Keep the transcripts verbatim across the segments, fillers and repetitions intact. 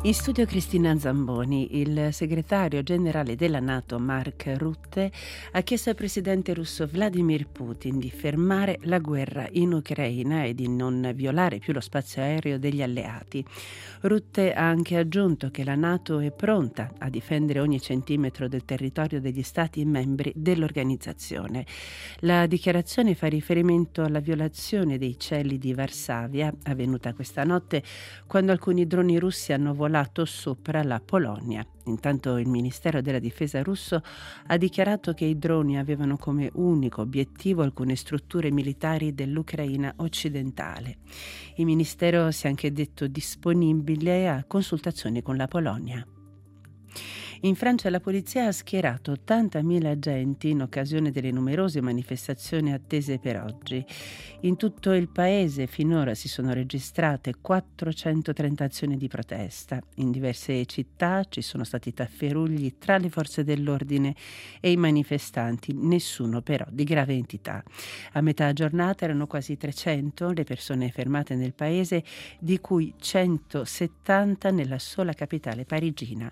In studio Cristina Zamboni. Il segretario generale della NATO Mark Rutte ha chiesto al presidente russo Vladimir Putin di fermare la guerra in Ucraina e di non violare più lo spazio aereo degli alleati. Rutte ha anche aggiunto che la NATO è pronta a difendere ogni centimetro del territorio degli stati membri dell'organizzazione. La dichiarazione fa riferimento alla violazione dei cieli di Varsavia, avvenuta questa notte quando alcuni droni russi hanno volato sopra la Polonia. Intanto il Ministero della Difesa russo ha dichiarato che i droni avevano come unico obiettivo alcune strutture militari dell'Ucraina occidentale. Il Ministero si è anche detto disponibile a consultazioni con la Polonia. In Francia la polizia ha schierato ottantamila agenti in occasione delle numerose manifestazioni attese per oggi. In tutto il paese finora si sono registrate quattrocentotrenta azioni di protesta. In diverse città ci sono stati tafferugli tra le forze dell'ordine e i manifestanti, nessuno però di grave entità. A metà giornata erano quasi trecento le persone fermate nel paese, di cui centosettanta nella sola capitale parigina.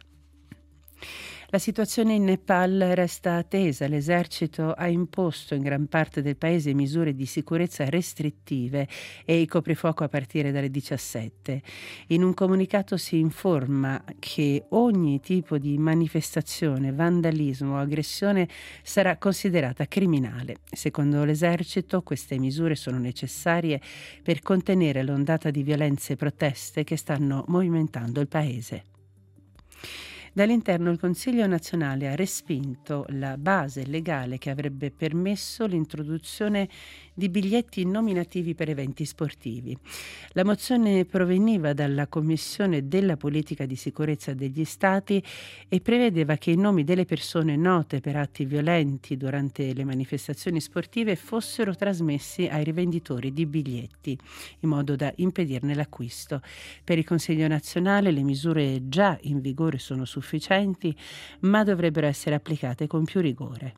La situazione in Nepal resta tesa. L'esercito ha imposto in gran parte del paese misure di sicurezza restrittive e il coprifuoco a partire dalle diciassette. In un comunicato si informa che ogni tipo di manifestazione, vandalismo o aggressione sarà considerata criminale. Secondo l'esercito, queste misure sono necessarie per contenere l'ondata di violenze e proteste che stanno movimentando il paese. Dall'interno il Consiglio nazionale ha respinto la base legale che avrebbe permesso l'introduzione di biglietti nominativi per eventi sportivi. La mozione proveniva dalla Commissione della Politica di Sicurezza degli Stati e prevedeva che i nomi delle persone note per atti violenti durante le manifestazioni sportive fossero trasmessi ai rivenditori di biglietti, in modo da impedirne l'acquisto. Per il Consiglio nazionale le misure già in vigore sono sufficienti, ma dovrebbero essere applicate con più rigore.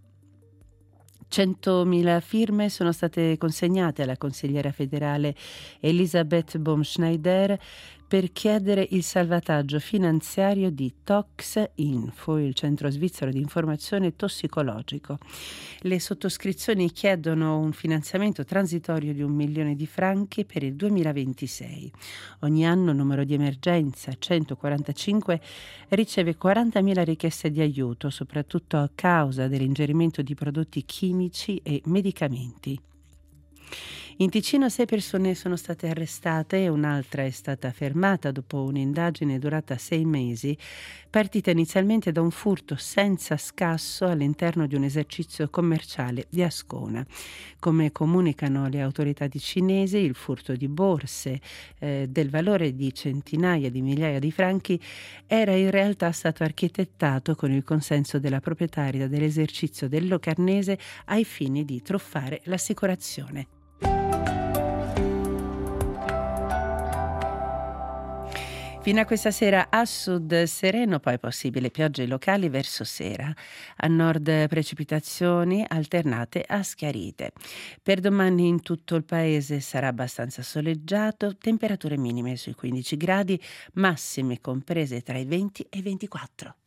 centomila firme sono state consegnate alla consigliera federale Elisabeth Baumschneider per chiedere il salvataggio finanziario di Tox Info, il centro svizzero di informazione tossicologico. Le sottoscrizioni chiedono un finanziamento transitorio di un milione di franchi per il duemilaventisei. Ogni anno il numero di emergenza, centoquarantacinque, riceve quarantamila richieste di aiuto, soprattutto a causa dell'ingerimento di prodotti chimici e medicamenti. In Ticino sei persone sono state arrestate e un'altra è stata fermata dopo un'indagine durata sei mesi, partita inizialmente da un furto senza scasso all'interno di un esercizio commerciale di Ascona. Come comunicano le autorità cinesi, il furto di borse eh, del valore di centinaia di migliaia di franchi era in realtà stato architettato con il consenso della proprietaria dell'esercizio del Locarnese ai fini di truffare l'assicurazione. Fino a questa sera a sud sereno, poi possibile piogge locali verso sera. A nord precipitazioni alternate a schiarite. Per domani in tutto il paese sarà abbastanza soleggiato, temperature minime sui quindici gradi, massime comprese tra i venti e i ventiquattro.